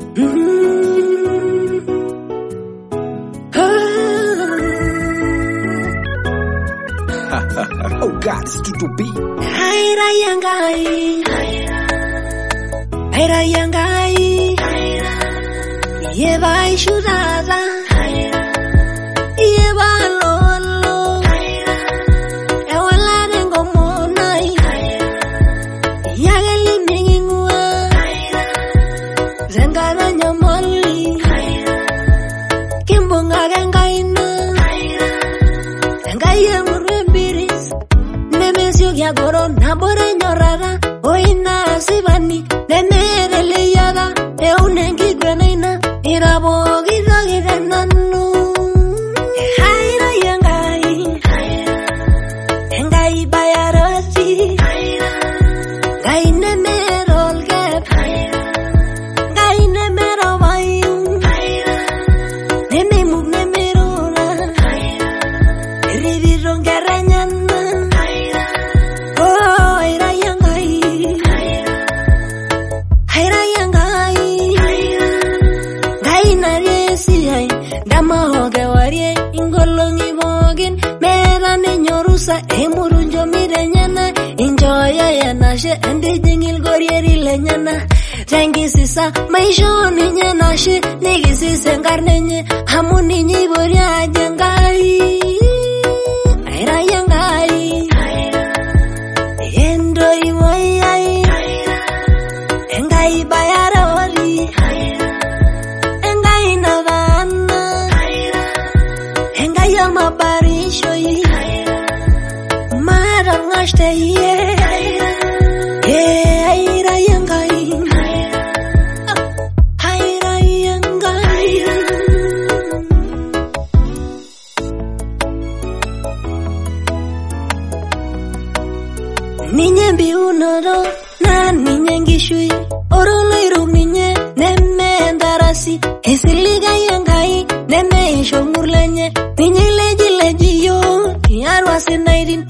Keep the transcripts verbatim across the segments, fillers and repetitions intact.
Oh God, it's to be. Haira yangai, haira yangai, yeba ishurada, yeba lolo, ewala nengo monai, yagali mingingua, zengara nyamali, kimbonga gengaina, gengaye murembiris. Ya goro na bore nyorara oina sibani nemere leyaga e unengi gwenaina irabo gidagire nanu haira yangai engai bayarati gai nemero olgep gai nemero mayu neme mug nemero na rivi rongeranyana. Emurunjo mirenyana enjoya yana she ande jingil gorieri lenyana tangi sisa maishoni nyana she nigisi sengarnenye hamuni nyiboria jangai aira yangai endo iwai engai bayara wali engai navana engai amabarisho stay yeah yeah haira yangai haira yangai ninye biunoro na ninye ngishui oroloiru ninye nemme ndarasi esiliga yangai nemme shomurlenye ninye leji leji yo yarwa sinairin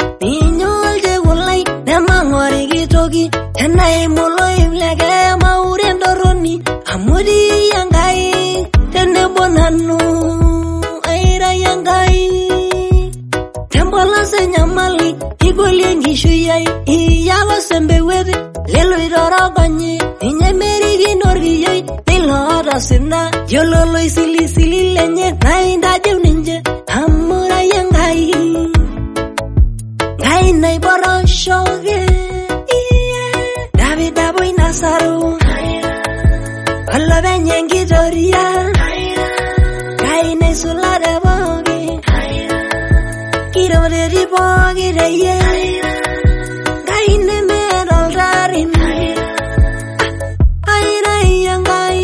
Enai moloi vlege maurendo roni amuri yangai tende bonanu aira yangai tembola senyamali igoli ngishuyai iyawa sembe wede lelo iroroganye inyemeri ginorgiyai nilora sinna yololo isili sili lenye nainda jevninje amura yangai ngai nai boroshoge Saru alla benyengi doria kaine sulade bogi kiro de ribogi de ye kaine merol darin aira yangai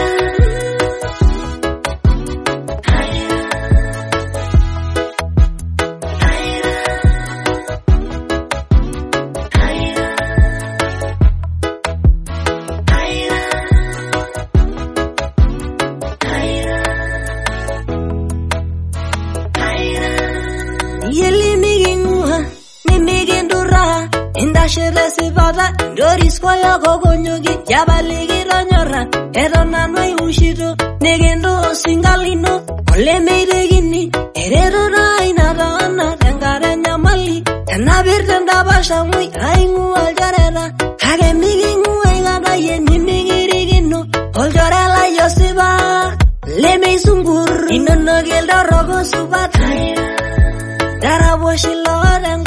Sivada Doris Koya Gogonyogi Yabaligi Ranyora Erona Noi Ushiro Negendo Singalino Ole Meidegini Erero Raina Rana Tangaranya Mali Tanabir Tandabasha Mui Aingu Aljarera Hage Migingu Egada Yeni Migirigino Oljarela Yosiba Leme Sungur Inono Gilda Rogo Subat Daraboshi Lord